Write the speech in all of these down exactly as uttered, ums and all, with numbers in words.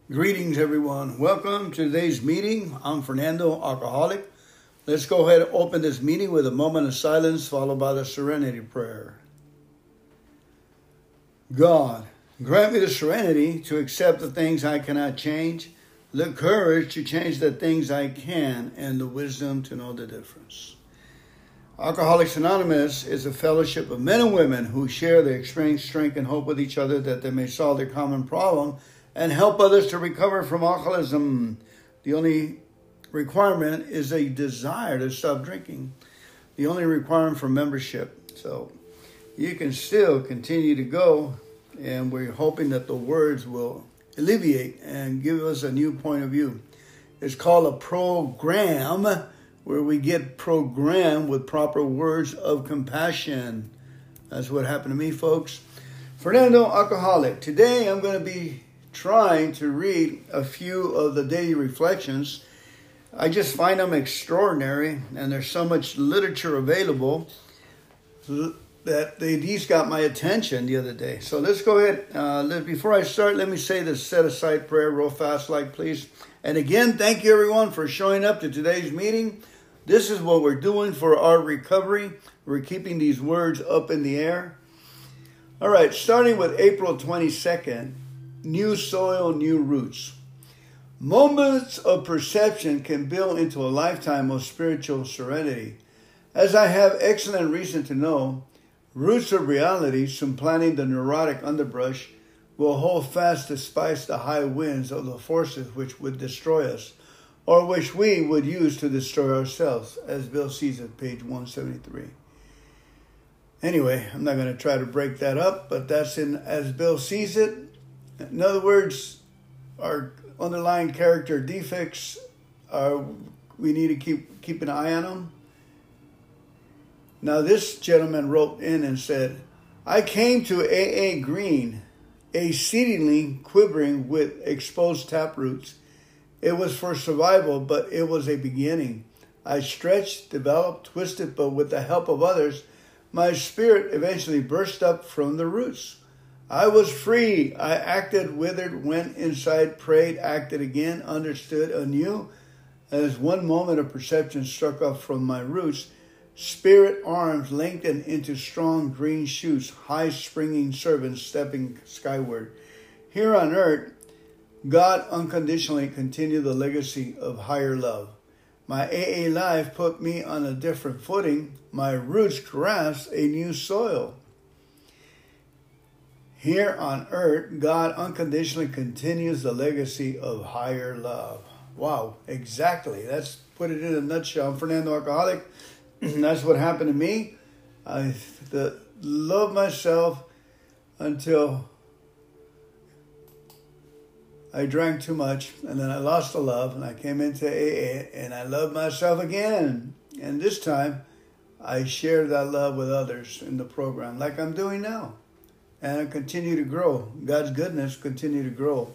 Greetings, everyone. Welcome to today's meeting. I'm Fernando, alcoholic. Let's go ahead and open this meeting with a moment of silence followed by the serenity prayer. God, grant me the serenity to accept the things I cannot change, the courage to change the things I can, and the wisdom to know the difference. Alcoholics Anonymous is a fellowship of men and women who share their experience, strength, and hope with each other that they may solve their common problem and help others to recover from alcoholism. The only requirement is a desire to stop drinking. The only requirement for membership. So you can still continue to go, and we're hoping that the words will alleviate and give us a new point of view. It's called a program, where we get programmed with proper words of compassion. That's what happened to me, folks. Fernando, alcoholic. Today I'm going to be trying to read a few of the daily reflections. I just find them extraordinary, and there's so much literature available that they these got my attention the other day. So let's go ahead. Uh, let, before I start, let me say this set-aside prayer real fast, like please. And again, thank you everyone for showing up to today's meeting. This is what we're doing for our recovery. We're keeping these words up in the air. All right, starting with April twenty-second. New soil, new roots. Moments of perception can build into a lifetime of spiritual serenity. As I have excellent reason to know, roots of reality, supplanting the neurotic underbrush, will hold fast despite the high winds of the forces which would destroy us, or which we would use to destroy ourselves, as Bill sees it, page one seventy-three. Anyway, I'm not going to try to break that up, but that's in As Bill Sees It. In other words, our underlying character defects, are, we need to keep, keep an eye on them. Now, this gentleman wrote in and said, I came to A A Green, exceedingly quivering with exposed taproots. It was for survival, but it was a beginning. I stretched, developed, twisted, but with the help of others, my spirit eventually burst up from the roots. I was free. I acted, withered, went inside, prayed, acted again, understood anew. As one moment of perception struck up from my roots, spirit arms lengthened into strong green shoots, high springing servants stepping skyward. Here on earth, God unconditionally continued the legacy of higher love. My A A life put me on a different footing. My roots grasped a new soil. Here on earth, God unconditionally continues the legacy of higher love. Wow, exactly. That's put it in a nutshell. I'm Fernando, alcoholic. That's what happened to me. I the, love myself until I drank too much, and then I lost the love, and I came into A A, and I loved myself again. And this time, I shared that love with others in the program, like I'm doing now. And I continue to grow. God's goodness continue to grow.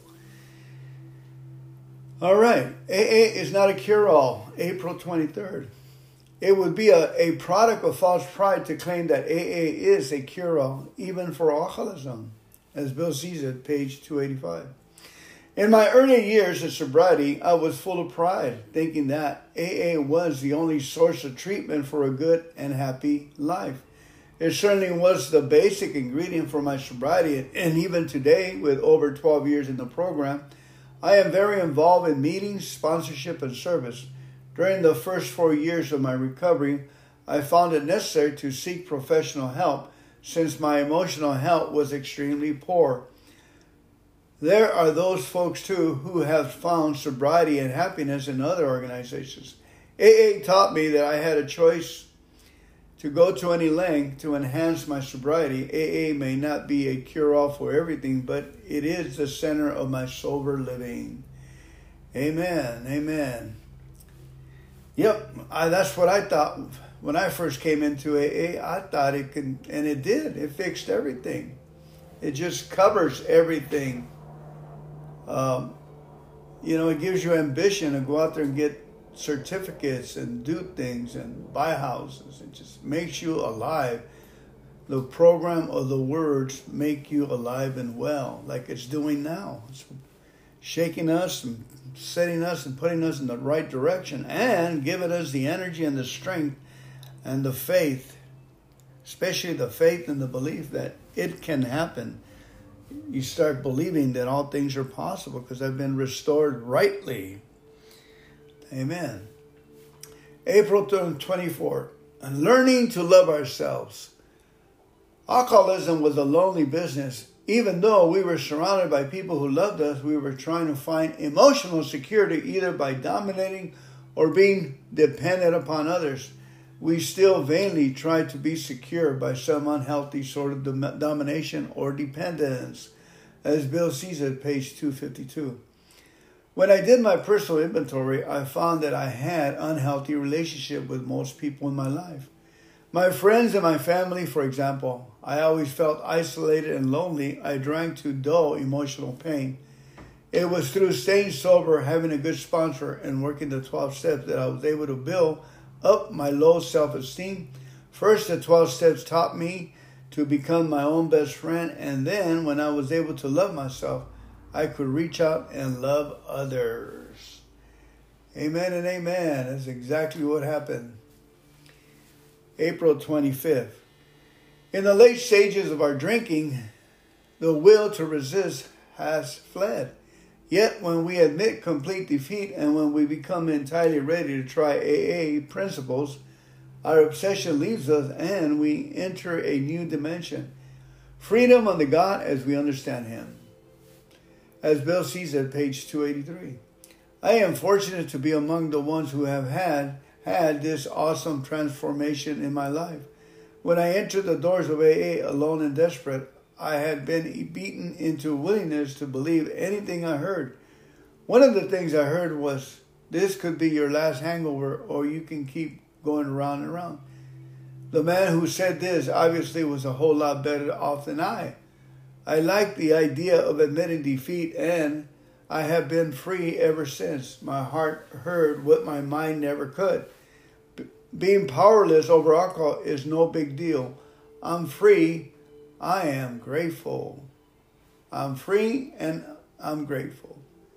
All right. A A is not a cure-all. April twenty-third. It would be a, a product of false pride to claim that A A is a cure-all, even for alcoholism, as Bill sees it, page two eighty-five. In my early years of sobriety, I was full of pride, thinking that A A was the only source of treatment for a good and happy life. It certainly was the basic ingredient for my sobriety, and even today, with over twelve years in the program, I am very involved in meetings, sponsorship, and service. During the first four years of my recovery, I found it necessary to seek professional help since my emotional health was extremely poor. There are those folks, too, who have found sobriety and happiness in other organizations. A A taught me that I had a choice to go to any length to enhance my sobriety. A A may not be a cure-all for everything, but it is the center of my sober living. Amen. Amen. Yep, I, that's what I thought when I first came into A A. I thought it could, and it did. It fixed everything. It just covers everything. Um, you know, it gives you ambition to go out there and get certificates and do things and buy houses. It just makes you alive. The program of the words make you alive and well, like it's doing now. It's shaking us and setting us and putting us in the right direction and giving us the energy and the strength and the faith, especially the faith and the belief that it can happen. You start believing that all things are possible because I've been restored rightly. Amen. April twenty-fourth, and learning to love ourselves. Alcoholism was a lonely business. Even though we were surrounded by people who loved us, we were trying to find emotional security either by dominating or being dependent upon others. We still vainly tried to be secure by some unhealthy sort of dom- domination or dependence, as Bill sees at page two fifty-two. When I did my personal inventory, I found that I had unhealthy relationship with most people in my life. My friends and my family, for example, I always felt isolated and lonely. I drank to dull emotional pain. It was through staying sober, having a good sponsor, and working the twelve steps that I was able to build up my low self-esteem. First, the twelve steps taught me to become my own best friend, and then when I was able to love myself, I could reach out and love others. Amen and amen. That's exactly what happened. April twenty-fifth. In the late stages of our drinking, the will to resist has fled. Yet when we admit complete defeat and when we become entirely ready to try A A principles, our obsession leaves us and we enter a new dimension. Freedom under God as we understand Him. As Bill sees at page two eighty-three. I am fortunate to be among the ones who have had had this awesome transformation in my life. When I entered the doors of A A alone and desperate, I had been beaten into willingness to believe anything I heard. One of the things I heard was, this could be your last hangover or you can keep going around and around. The man who said this obviously was a whole lot better off than I. I liked the idea of admitting defeat, and I have been free ever since. My heart heard what my mind never could. B- being powerless over alcohol is no big deal. I'm free. I am grateful. I'm free and I'm grateful.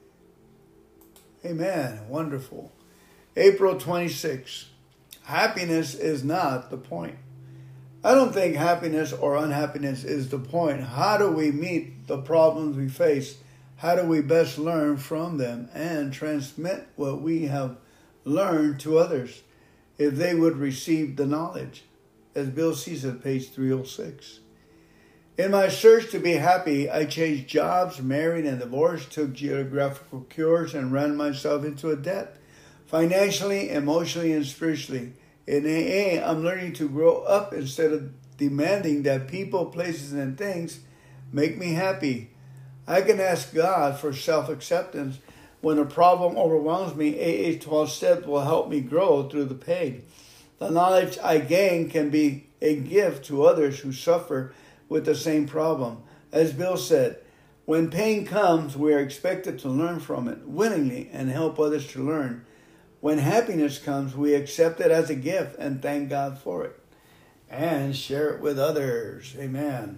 Amen. Wonderful. April twenty-sixth. Happiness is not the point. I don't think happiness or unhappiness is the point. How do we meet the problems we face? How do we best learn from them and transmit what we have learned to others if they would receive the knowledge? As Bill sees at page three oh six. In my search to be happy, I changed jobs, married and divorced, took geographical cures, and ran myself into a debt, financially, emotionally, and spiritually. In A A, I'm learning to grow up instead of demanding that people, places, and things make me happy. I can ask God for self-acceptance. When a problem overwhelms me, A A's twelve steps will help me grow through the pain. The knowledge I gain can be a gift to others who suffer with the same problem. As Bill said, when pain comes, we are expected to learn from it willingly and help others to learn. When happiness comes, we accept it as a gift and thank God for it and share it with others. Amen.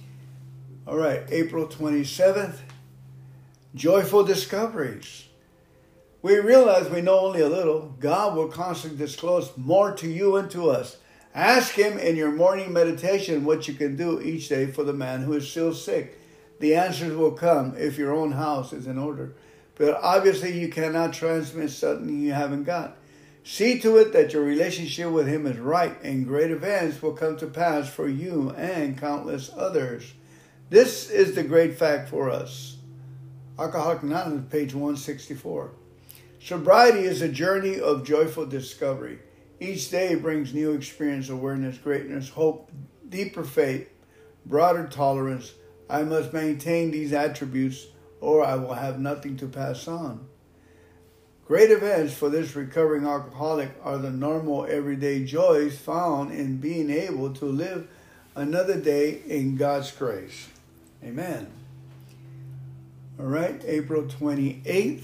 All right, April twenty-seventh, joyful discoveries. We realize we know only a little. God will constantly disclose more to you and to us. Ask Him in your morning meditation what you can do each day for the man who is still sick. The answers will come if your own house is in order. But obviously you cannot transmit something you haven't got. See to it that your relationship with Him is right, and great events will come to pass for you and countless others. This is the great fact for us. Alcoholics Anonymous, page one sixty-four. Sobriety is a journey of joyful discovery. Each day brings new experience, awareness, greatness, hope, deeper faith, broader tolerance. I must maintain these attributes or I will have nothing to pass on. Great events for this recovering alcoholic are the normal everyday joys found in being able to live another day in God's grace. Amen. All right, April twenty-eighth.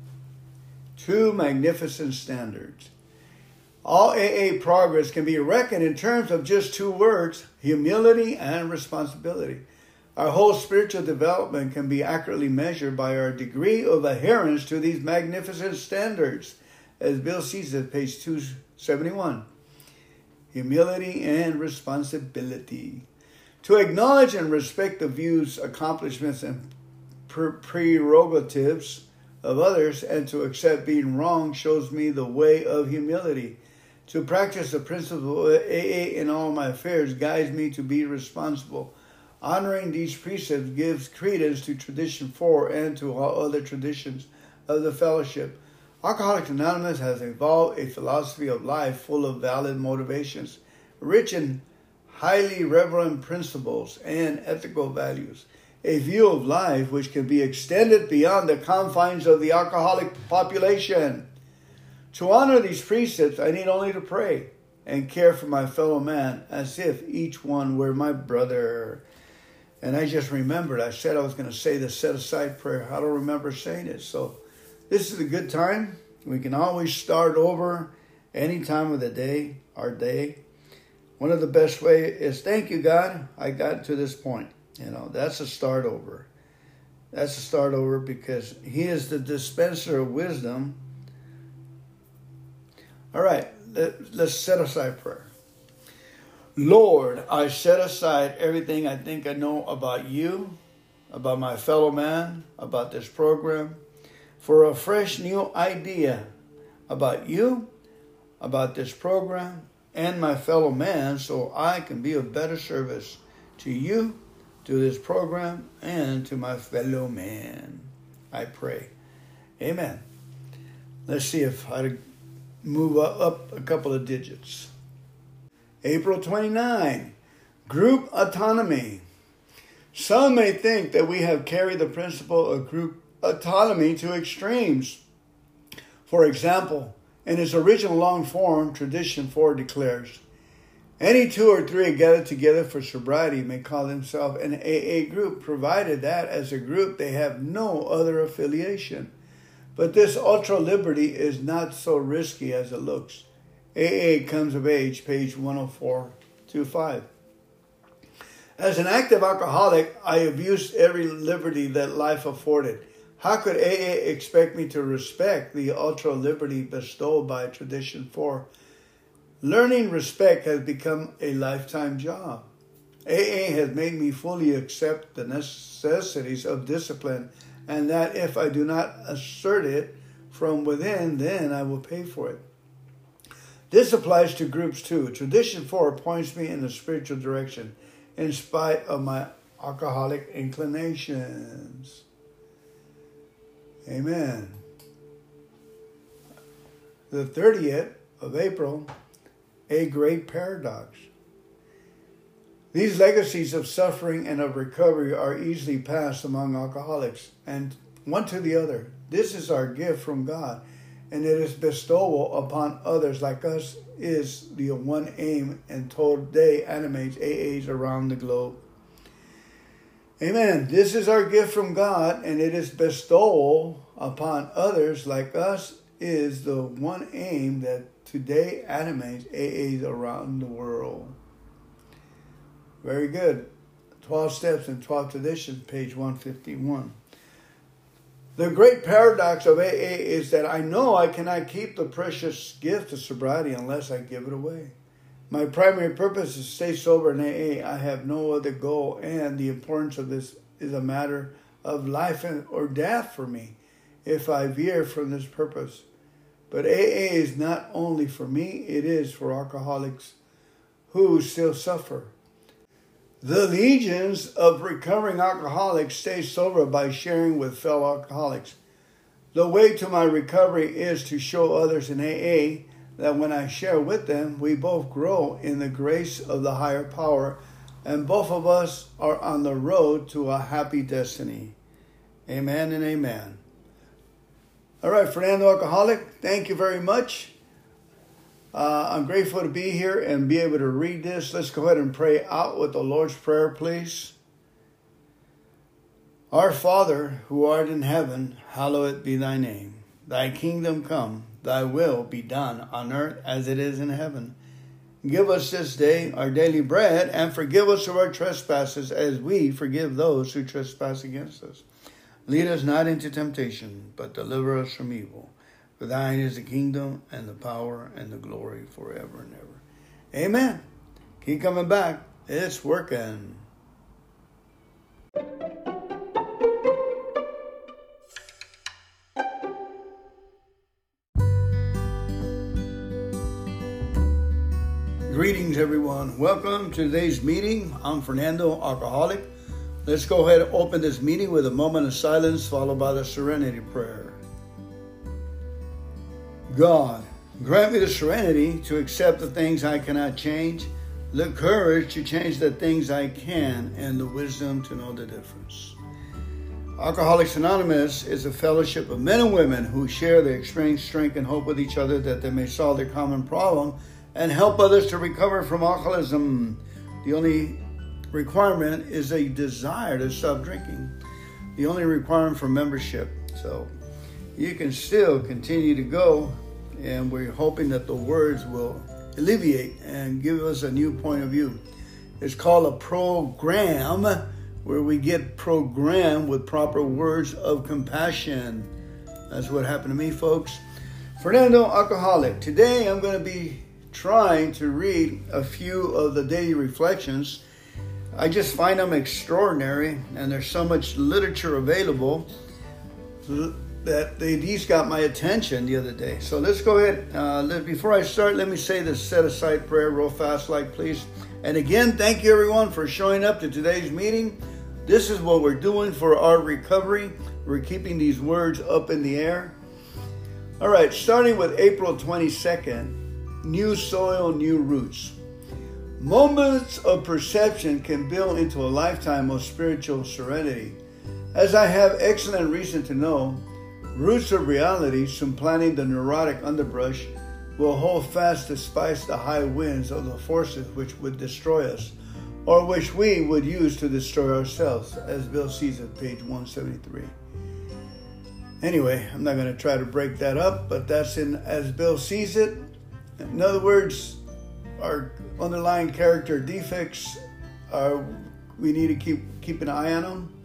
Two magnificent standards. All A A progress can be reckoned in terms of just two words, humility and responsibility. Our whole spiritual development can be accurately measured by our degree of adherence to these magnificent standards, as Bill sees it, page two seventy-one. Humility and responsibility. To acknowledge and respect the views, accomplishments, and prerogatives of others, and to accept being wrong shows me the way of humility. To practice the principle of A A in all my affairs guides me to be responsible. Honoring these precepts gives credence to Tradition four and to all other traditions of the fellowship. Alcoholics Anonymous has evolved a philosophy of life full of valid motivations, rich in highly reverent principles and ethical values. A view of life which can be extended beyond the confines of the alcoholic population. To honor these precepts, I need only to pray and care for my fellow man as if each one were my brother. And I just remembered, I said I was going to say the set-aside prayer. I don't remember saying it. So this is a good time. We can always start over any time of the day, our day. One of the best ways is, thank you, God, I got to this point. You know, that's a start over. That's a start over because he is the dispenser of wisdom. All right, let, let's set aside prayer. Lord, I set aside everything I think I know about you, about my fellow man, about this program, for a fresh new idea about you, about this program, and my fellow man, so I can be of better service to you, to this program, and to my fellow man. I pray. Amen. Let's see if I move up a couple of digits. April twenty-ninth, group autonomy. Some may think that we have carried the principle of group autonomy to extremes. For example, in its original long form, Tradition four declares, any two or three gathered together for sobriety may call themselves an A A group, provided that as a group they have no other affiliation. But this ultra liberty is not so risky as it looks. A A comes of age, page one oh four to five. As an active alcoholic, I abused every liberty that life afforded. How could A A expect me to respect the ultra liberty bestowed by Tradition four? Learning respect has become a lifetime job. A A has made me fully accept the necessities of discipline, and that if I do not assert it from within, then I will pay for it. This applies to groups too. Tradition four points me in the spiritual direction, in spite of my alcoholic inclinations. Amen. The thirtieth of April, a great paradox. These legacies of suffering and of recovery are easily passed among alcoholics, and one to the other. This is our gift from God, and it is bestowal upon others like us is the one aim and today animates A As around the globe. Amen. This is our gift from God, and it is bestowal upon others like us is the one aim that today animates A As around the world. Very good. twelve Steps and twelve Traditions, page one fifty-one. The great paradox of A A is that I know I cannot keep the precious gift of sobriety unless I give it away. My primary purpose is to stay sober in A A. I have no other goal, and the importance of this is a matter of life or death for me if I veer from this purpose. But A A is not only for me, it is for alcoholics who still suffer. The legions of recovering alcoholics stay sober by sharing with fellow alcoholics. The way to my recovery is to show others in A A that when I share with them, we both grow in the grace of the higher power, and both of us are on the road to a happy destiny. Amen and amen. All right, Fernando Alcoholic, thank you very much. Uh, I'm grateful to be here and be able to read this. Let's go ahead and pray out with the Lord's Prayer, please. Our Father, who art in heaven, hallowed be thy name. Thy kingdom come, thy will be done on earth as it is in heaven. Give us this day our daily bread, and forgive us of our trespasses as we forgive those who trespass against us. Lead us not into temptation, but deliver us from evil. For thine is the kingdom and the power and the glory forever and ever. Amen. Keep coming back. It's working. Greetings, everyone. Welcome to today's meeting. I'm Fernando, alcoholic. Let's go ahead and open this meeting with a moment of silence, followed by the serenity prayer. God, grant me the serenity to accept the things I cannot change, the courage to change the things I can, and the wisdom to know the difference. Alcoholics Anonymous is a fellowship of men and women who share their experience, strength, and hope with each other that they may solve their common problem and help others to recover from alcoholism. The only requirement is a desire to stop drinking. The only requirement for membership. So you can still continue to go, and we're hoping that the words will alleviate and give us a new point of view. It's called a program, where we get programmed with proper words of compassion. That's what happened to me, folks. Fernando, alcoholic. Today I'm going to be trying to read a few of the daily reflections. I just find them extraordinary, and there's so much literature available that they these got my attention the other day. So let's go ahead. Uh, let, before I start, let me say this set-aside prayer real fast, like, please. And again, thank you, everyone, for showing up to today's meeting. This is what we're doing for our recovery. We're keeping these words up in the air. All right, starting with April twenty-second. New soil, new roots. Moments of perception can build into a lifetime of spiritual serenity. As I have excellent reason to know, roots of reality supplanting the neurotic underbrush will hold fast despite the high winds of the forces which would destroy us, or which we would use to destroy ourselves, as Bill sees at page one seventy-three. Anyway, I'm not going to try to break that up, but that's in As Bill Sees It. In other words, our underlying character defects, are, we need to keep keep an eye on them.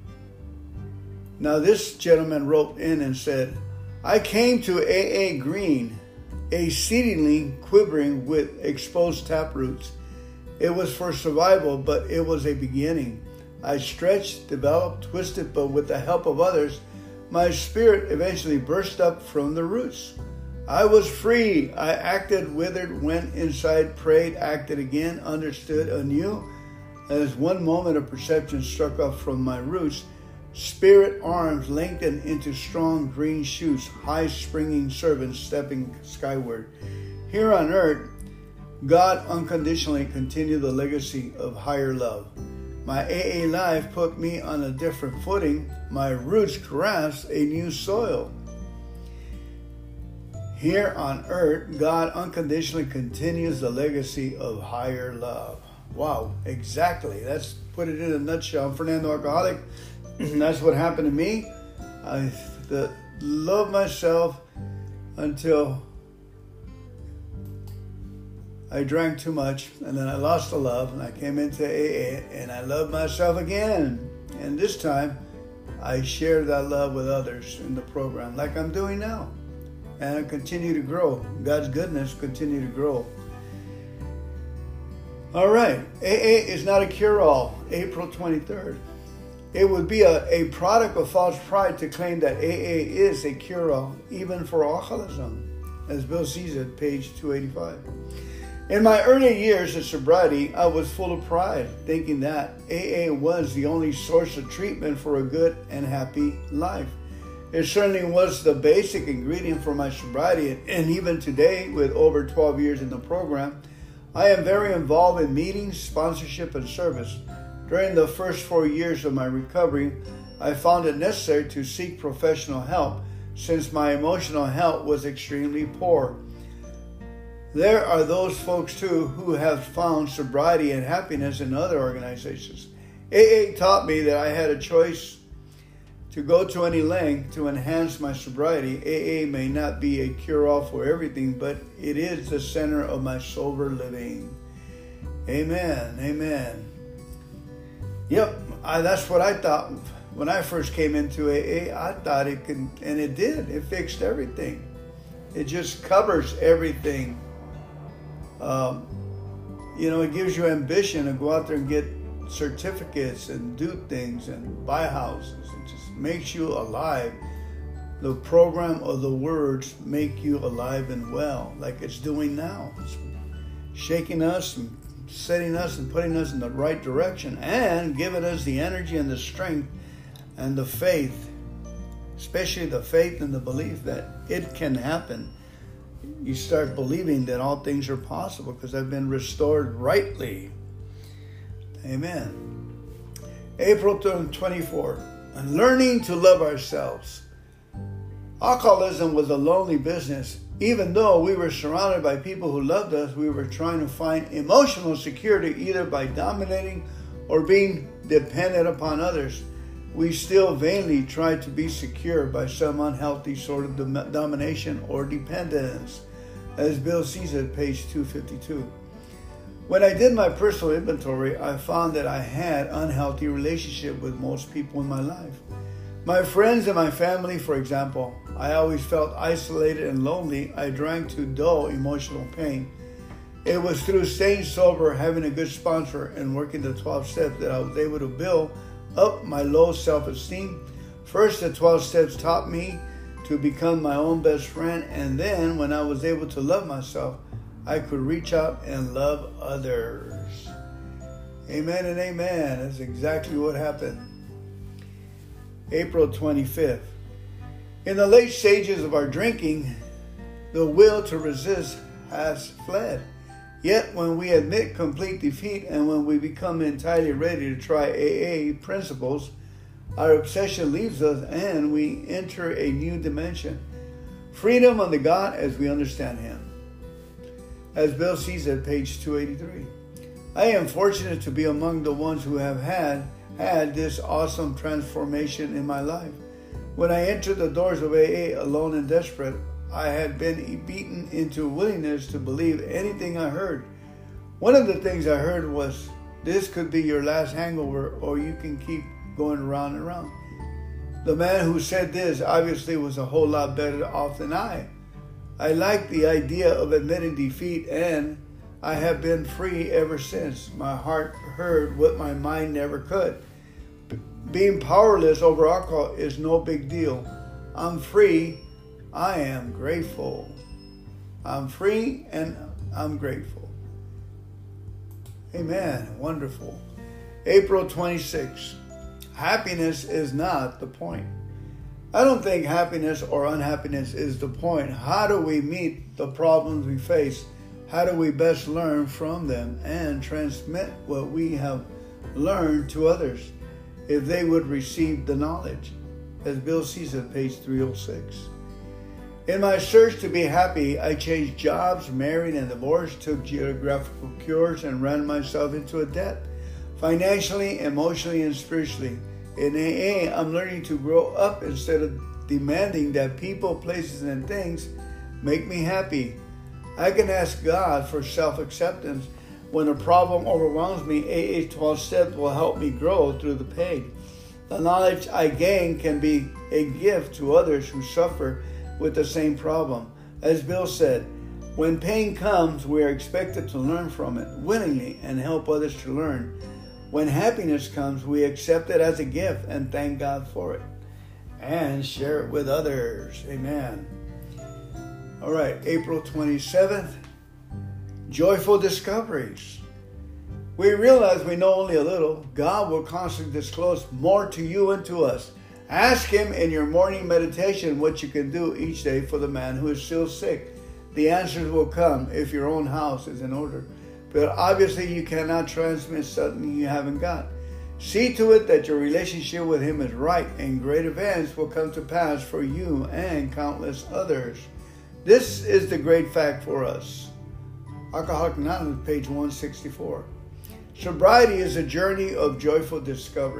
Now, this gentleman wrote in and said, I came to A A Green, exceedingly quivering with exposed taproots. It was for survival, but it was a beginning. I stretched, developed, twisted, but with the help of others, my spirit eventually burst up from the roots. I was free. I acted, withered, went inside, prayed, acted again, understood anew. As one moment of perception struck up from my roots, spirit arms lengthened into strong green shoots, high springing servants stepping skyward. Here on earth, God unconditionally continued the legacy of higher love. My A A life put me on a different footing. My roots grasped a new soil. Here on earth, God unconditionally continues the legacy of higher love. Wow, exactly. That's put it in a nutshell. I'm Fernando, alcoholic. That's what happened to me. I the, loved myself until I drank too much, and then I lost the love, and I came into A A, and I loved myself again. And this time, I shared that love with others in the program, like I'm doing now. And I continue to grow. God's goodness continue to grow. All right. A A is not a cure-all. April twenty-third. It would be a, a product of false pride to claim that A A is a cure-all, even for alcoholism, as Bill sees it, page two eighty-five. In my early years of sobriety, I was full of pride, thinking that A A was the only source of treatment for a good and happy life. It certainly was the basic ingredient for my sobriety, and even today, with over twelve years in the program, I am very involved in meetings, sponsorship, and service. During the first four years of my recovery, I found it necessary to seek professional help since my emotional health was extremely poor. There are those folks, too, who have found sobriety and happiness in other organizations. A A taught me that I had a choice to go to any length to enhance my sobriety. A A may not be a cure-all for everything, but it is the center of my sober living. Amen. Amen. Yep, I, that's what I thought when I first came into A A. I thought it could, and it did. It fixed everything. It just covers everything. Um, you know, it gives you ambition to go out there and get certificates and do things and buy houses. It just makes you alive. The program of the words make you alive and well, like it's doing now. It's shaking us and setting us and putting us in the right direction and giving us the energy and the strength and the faith, especially the faith and the belief that it can happen. You start believing that all things are possible because I've been restored rightly. Amen. April twenty-fourth, and learning to love ourselves. Alcoholism was a lonely business. Even though we were surrounded by people who loved us, we were trying to find emotional security either by dominating or being dependent upon others. We still vainly tried to be secure by some unhealthy sort of dom- domination or dependence, as Bill sees at page two fifty-two. When I did my personal inventory, I found that I had unhealthy relationship with most people in my life. My friends and my family, for example, I always felt isolated and lonely. I drank to dull emotional pain. It was through staying sober, having a good sponsor, and working the twelve steps that I was able to build up my low self-esteem. First, the twelve steps taught me to become my own best friend, and then when I was able to love myself, I could reach out and love others. Amen and amen. That's exactly what happened. April twenty-fifth. In the late stages of our drinking, the will to resist has fled. Yet when we admit complete defeat and when we become entirely ready to try A A principles, our obsession leaves us and we enter a new dimension. Freedom under God as we understand Him. As Bill sees at page two eighty-three. I am fortunate to be among the ones who have had had this awesome transformation in my life. When I entered the doors of A A alone and desperate, I had been beaten into willingness to believe anything I heard. One of the things I heard was, this could be your last hangover or you can keep going around and around. The man who said this obviously was a whole lot better off than I. I liked the idea of admitting defeat, and I have been free ever since. My heart heard what my mind never could. B- being powerless over alcohol is no big deal. I'm free. I am grateful. I'm free and I'm grateful. Amen. Wonderful. April twenty-sixth. Happiness is not the point. I don't think happiness or unhappiness is the point. How do we meet the problems we face? How do we best learn from them and transmit what we have learned to others if they would receive the knowledge? As Bill sees at page three oh six. In my search to be happy, I changed jobs, married and divorced, took geographical cures, and ran myself into a debt, financially, emotionally, and spiritually. In A A, I'm learning to grow up instead of demanding that people, places, and things make me happy. I can ask God for self-acceptance. When a problem overwhelms me, A A's twelve steps will help me grow through the pain. The knowledge I gain can be a gift to others who suffer with the same problem. As Bill said, when pain comes, we are expected to learn from it willingly and help others to learn. When happiness comes, we accept it as a gift and thank God for it and share it with others. Amen. All right, April twenty-seventh, joyful discoveries. We realize we know only a little. God will constantly disclose more to you and to us. Ask Him in your morning meditation what you can do each day for the man who is still sick. The answers will come if your own house is in order. But obviously you cannot transmit something you haven't got. See to it that your relationship with Him is right, and great events will come to pass for you and countless others. This is the great fact for us. Alcoholics Anonymous, page one sixty-four. Sobriety is a journey of joyful discovery.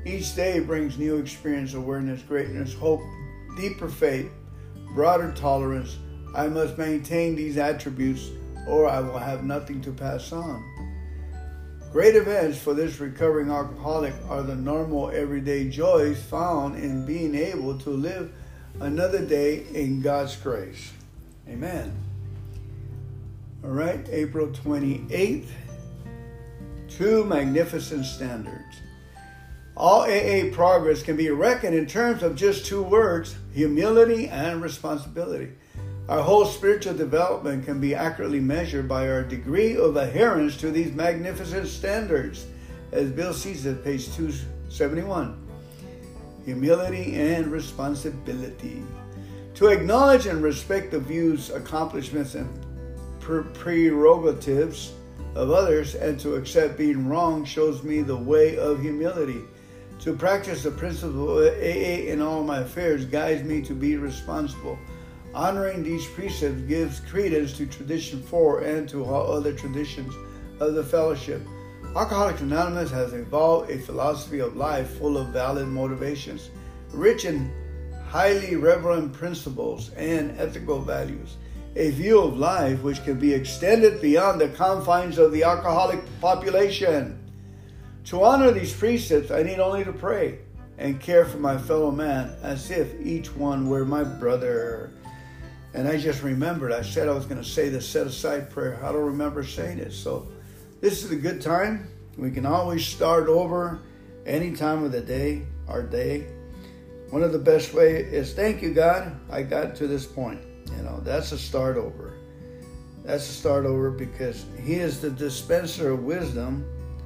Each day brings new experience, awareness, greatness, hope, deeper faith, broader tolerance. I must maintain these attributes or I will have nothing to pass on. Great events for this recovering alcoholic are the normal everyday joys found in being able to live another day in God's grace. Amen. All right, April twenty-eighth. Two magnificent standards. All A A progress can be reckoned in terms of just two words, humility and responsibility. Our whole spiritual development can be accurately measured by our degree of adherence to these magnificent standards, as Bill sees it, page two seventy-one. Humility and responsibility. To acknowledge and respect the views, accomplishments, and prerogatives of others and to accept being wrong shows me the way of humility. To practice the principle of A A in all my affairs guides me to be responsible. Honoring these precepts gives credence to Tradition four and to all other traditions of the fellowship. Alcoholics Anonymous has evolved a philosophy of life full of valid motivations, rich in highly relevant principles and ethical values. A view of life which can be extended beyond the confines of the alcoholic population. To honor these precepts, I need only to pray and care for my fellow man as if each one were my brother. And I just remembered, I said I was going to say the set-aside prayer. I don't remember saying it. So this is a good time. We can always start over any time of the day, our day. One of the best ways is, thank you, God, I got to this point. You know, that's a start over. That's a start over because He is the dispenser of wisdom.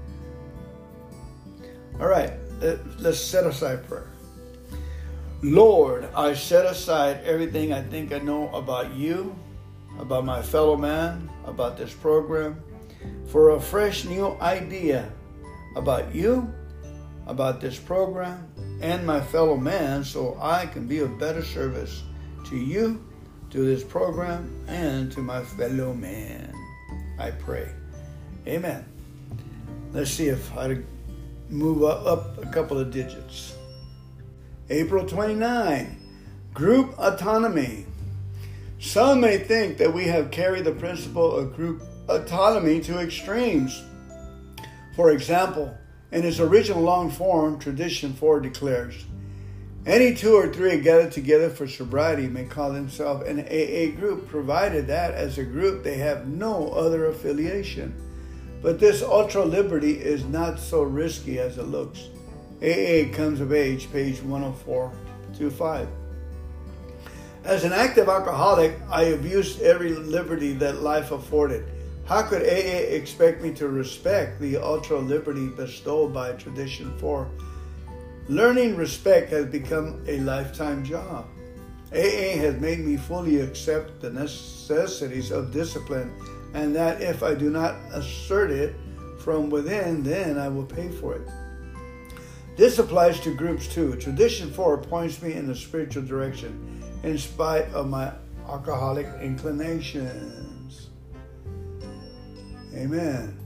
All right, let's set aside prayer. Lord, I set aside everything I think I know about you, about my fellow man, about this program, for a fresh new idea about you, about this program, and my fellow man, so I can be of better service to you, to this program, and to my fellow man. I pray. Amen. Let's see if I move up a couple of digits. April twenty-ninth, group autonomy. Some may think that we have carried the principle of group autonomy to extremes. For example, in its original long form, Tradition four declares, any two or three gathered together for sobriety may call themselves an A A group, provided that as a group they have no other affiliation. But this ultra liberty is not so risky as it looks. A A comes of age, page one oh four to five. As an active alcoholic, I abused every liberty that life afforded. How could A A expect me to respect the ultra liberty bestowed by Tradition four? Learning respect has become a lifetime job. A A has made me fully accept the necessities of discipline, and that if I do not assert it from within, then I will pay for it. This applies to groups too. Tradition four points me in the spiritual direction in spite of my alcoholic inclinations. Amen.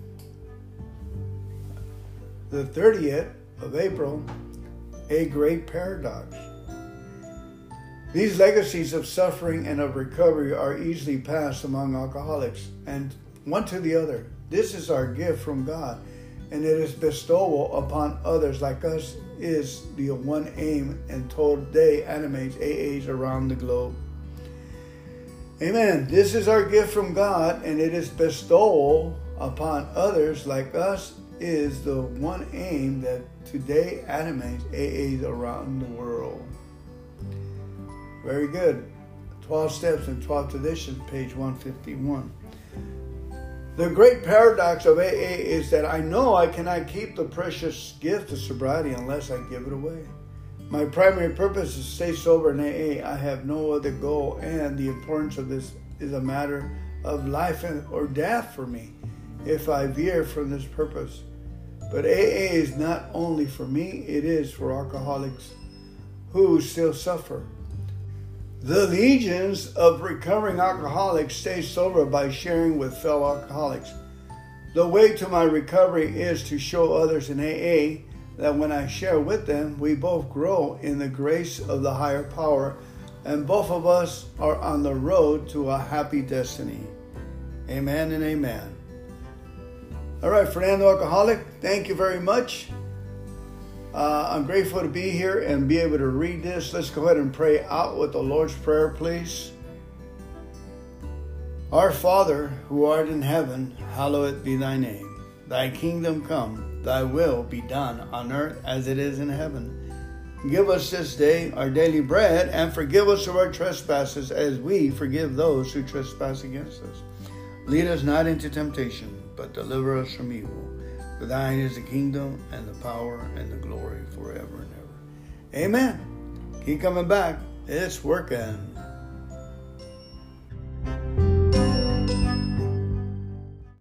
The thirtieth of April, a great paradox. These legacies of suffering and of recovery are easily passed among alcoholics and one to the other. This is our gift from God, and it is bestowal upon others like us is the one aim and today animates A As around the globe. Amen. This is our gift from God, and it is bestowal upon others like us is the one aim that today animates A As around the world. Very good. twelve Steps and twelve Traditions, page one fifty-one. The great paradox of A A is that I know I cannot keep the precious gift of sobriety unless I give it away. My primary purpose is to stay sober in A A. I have no other goal, and the importance of this is a matter of life or death for me if I veer from this purpose. But A A is not only for me, it is for alcoholics who still suffer. The legions of recovering alcoholics stay sober by sharing with fellow alcoholics. The way to my recovery is to show others in A A that when I share with them, we both grow in the grace of the higher power, and both of us are on the road to a happy destiny. Amen and amen. All right, Fernando Alcoholic, thank you very much. Uh, I'm grateful to be here and be able to read this. Let's go ahead and pray out with the Lord's Prayer, please. Our Father, who art in heaven, hallowed be thy name. Thy kingdom come. Thy will be done on earth as it is in heaven. Give us this day our daily bread, and forgive us of our trespasses as we forgive those who trespass against us. Lead us not into temptation, but deliver us from evil. For thine is the kingdom and the power and the glory forever and ever. Amen. Keep coming back. It's working.